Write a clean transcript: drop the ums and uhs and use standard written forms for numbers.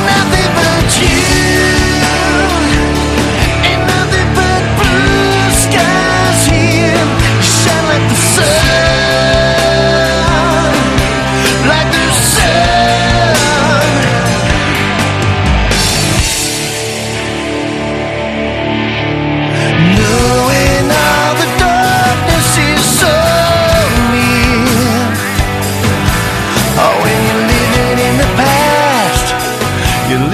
nothing but you. Ain't nothing but blue skies here. You shine like the sun, like the sun. Knowing all the darkness is so near. Oh, when you're living in the past, you're